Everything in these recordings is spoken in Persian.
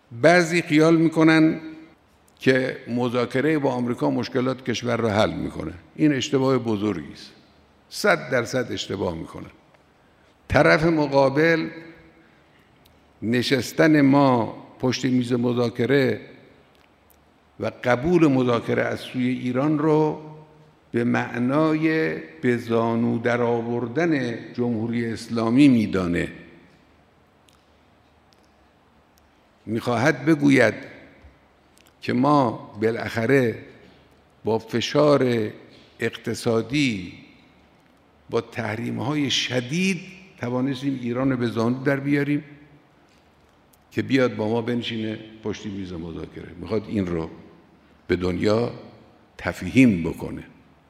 بعضی خیال میکنن که مذاکره با آمریکا مشکلات کشور را حل میکنه. این اشتباه بزرگی است. 100% اشتباه میکنه. طرف مقابل نشستن ما پشت میز مذاکره و قبول مذاکره از سوی ایران رو به معنای به زانو در آوردن جمهوری اسلامی میدانه. میخواهد بگوید که ما بالاخره با فشار اقتصادی، با تحریم‌های شدید توانستیم ایران رو به زانو در بیاریم که بیاد با ما بنشینه پشت میز مذاکره. میخواد این رو به دنیا تفهیم بکنه.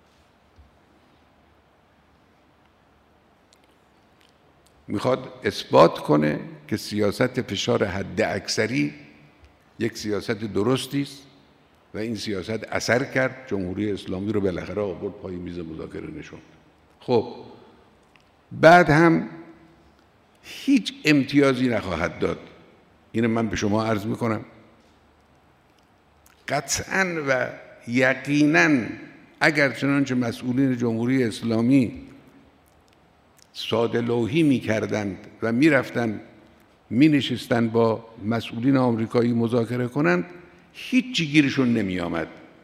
میخواد اثبات کنه که سیاست فشار حد اکثری یک سیاست درستی است و این سیاست اثر کرد، جمهوری اسلامی رو بالاخره آورد پای میز مذاکره نشوند. خب بعد هم هیچ امتیازی نخواهد داد. اینو من به شما عرض میکنم. قطعاً و یقیناً اگر چنانچه مسئولین جمهوری اسلامی ساده لوحی میکردند و میرفتند مینشستند با مسئولین آمریکایی مذاکره کنند، هیچی گیرشون نمی آمد.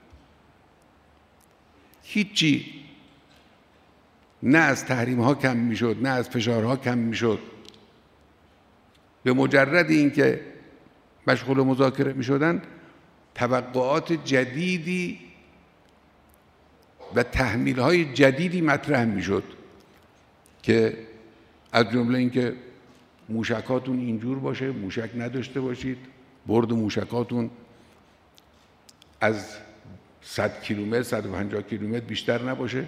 هیچی. نه از تحریم ها کم می شد، نه از فشارها کم می شد. به مجرد اینکه مشغول مذاکره می شدند، توقعات جدیدی و تحمیل های جدیدی مطرح می شد که از جمله اینکه موشکاتون اینجور باشه، موشک نداشته باشید، برد موشکاتون از 100 کیلومتر 150 کیلومتر بیشتر نباشه.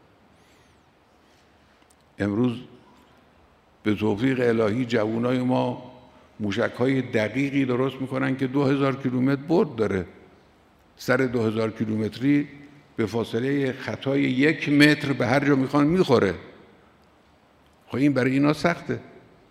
امروز به توفیق الهی جوانای ما موشک‌های دقیقی درست میکنن که 2000 کیلومتر برد داره. سر 2000 کیلومتری به فاصله خطای 1 متر به هر جا میخوان میخوره. خب این برای اینا سخته.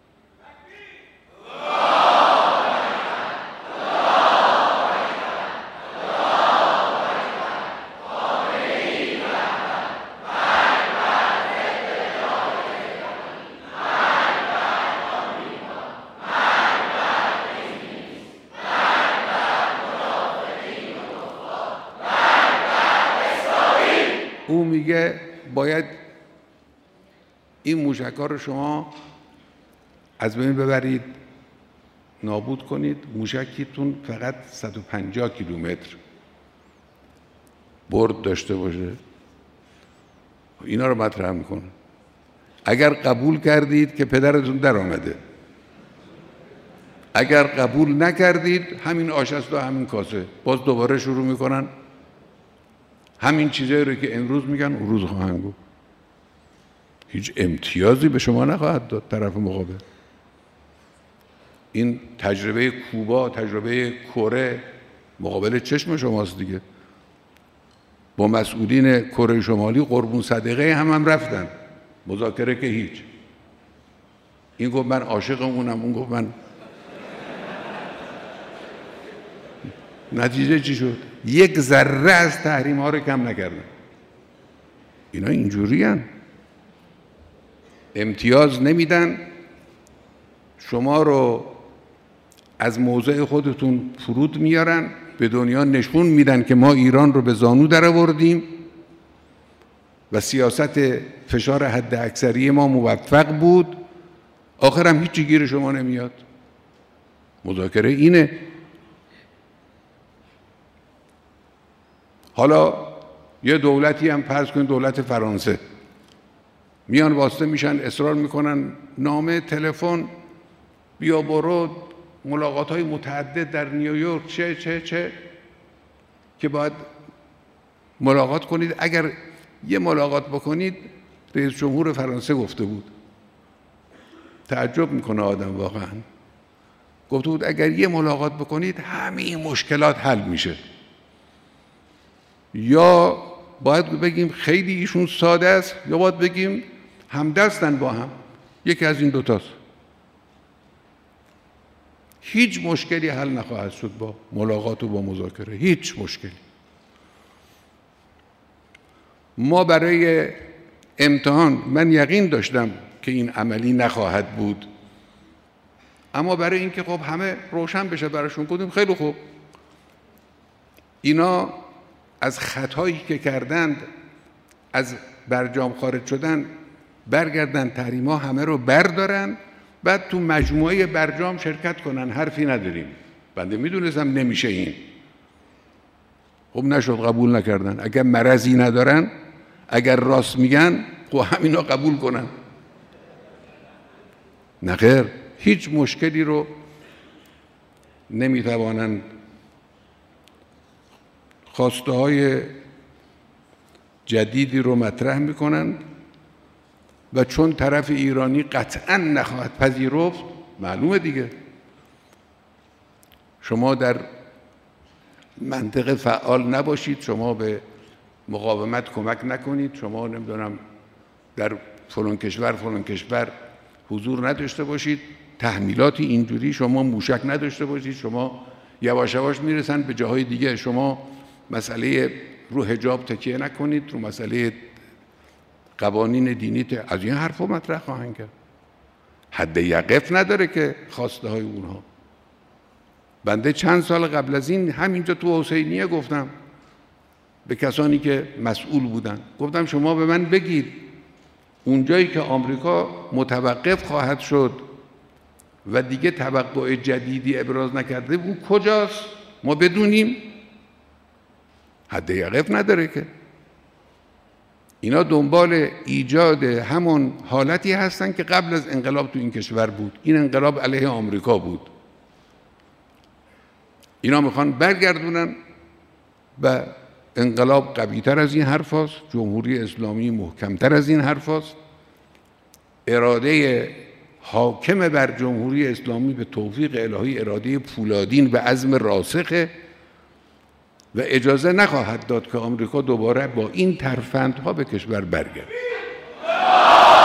او میگه باید این موشک‌ها رو شما از بین ببرید، نابود کنید. موشکیتون فقط 150 کیلومتر برد داشته باشه. اینا رو مطرح میکنه. اگر قبول کردید که پدرتون در آمده، اگر قبول نکردید همین آش است و همین کاسه. باز دوباره شروع میکنن همین چیزایی رو که امروز میگن اون روز خواهند گفت. هیچ امتیازی به شما نخواهد داد طرف مقابل. این تجربه کوبا، تجربه کره مقابل چشم شماست دیگه. با مسئولین کره شمالی قربون صدقه هم رفتن مذاکره که هیچ. این گفت من عاشق اونم، اون گفت من. نتیجه چی شد؟ یک ذره از تحریم ها رو کم نکردن. اینا اینجوری هن. امتیاز نمیدن، شما رو از موضع خودتون فرود میارن، به دنیا نشون میدن که ما ایران رو به زانو در آوردیم و سیاست فشار حد اکثری ما موفق بود. آخرم هیچی گیر شما نمیاد. مذاکره اینه. حالا یه دولتی هم فرض کنید دولت فرانسه، میان واسطه میشن، اصرار میکنن نامه، تلفن، بیا برو، ملاقات های متعدد در نیویورک، چه که باید ملاقات کنید. اگر یه ملاقات بکنید، رئیس جمهور فرانسه گفته بود، تعجب میکنه آدم واقعا، گفته بود اگر یه ملاقات بکنید همه مشکلات حل میشه. یا باید بگیم خیلی ایشون ساده است، یا باید بگیم همدستن با هم. یکی از این دوتاست. هیچ مشکلی حل نخواهد شد با ملاقات و با مذاکره، هیچ مشکلی. ما برای امتحان من یقین داشتم که این عملی نخواهد بود، اما برای اینکه خب همه روشن بشه براشون گفتیم خیلی خوب، اینا از خطایی که کردند، از برجام خارج شدن، برگردن تحریما همه رو بردارن، بعد تو مجموعه برجام شرکت کنن. حرفی نداریم. بنده میدونستم نمیشه این. خب نشد، قبول نکردن. اگر مرضی ندارن، اگر راست میگن، خب همینا قبول کنن. نخیر، هیچ مشکلی رو نمیتوانند خواسته های جدیدی رو مطرح میکنند و چون طرف ایرانی قطعا نخواهد پذیرفت، معلومه دیگه، شما در منطقه فعال نباشید، شما به مقاومت کمک نکنید، شما نمیدونم در فلان کشور حضور نداشته باشید، تحمیلاتی اینجوری، شما موشک نداشته باشید، شما یواش یواش میرسن به جاهای دیگه، شما مسئله رو حجاب تکیه نکنید، رو مسئله قوانین دینی از این حرفا مطرح خواهند کرد. حد یقف نداره که خواسته های اونها. بنده چند سال قبل از این همینجا تو حسینیه گفتم به کسانی که مسئول بودن، گفتم شما به من بگید اونجایی که آمریکا متوقف خواهد شد و دیگه توقع جدیدی ابراز نکرده، اون کجاست؟ ما بدونیم. حد یقف نداره که. اینا دنبال ایجاد همون حالتی هستن که قبل از انقلاب تو این کشور بود. این انقلاب علیه آمریکا بود. اینا میخوان برگردونن و انقلاب قوی‌تر از این حرف هست، جمهوری اسلامی محکم‌تر از این حرف هست. اراده حاکم بر جمهوری اسلامی به توفیق الهی اراده پولادین و عزم راسخه و اجازه نخواهد داد که آمریکا دوباره با این ترفندها به کشور برگرده.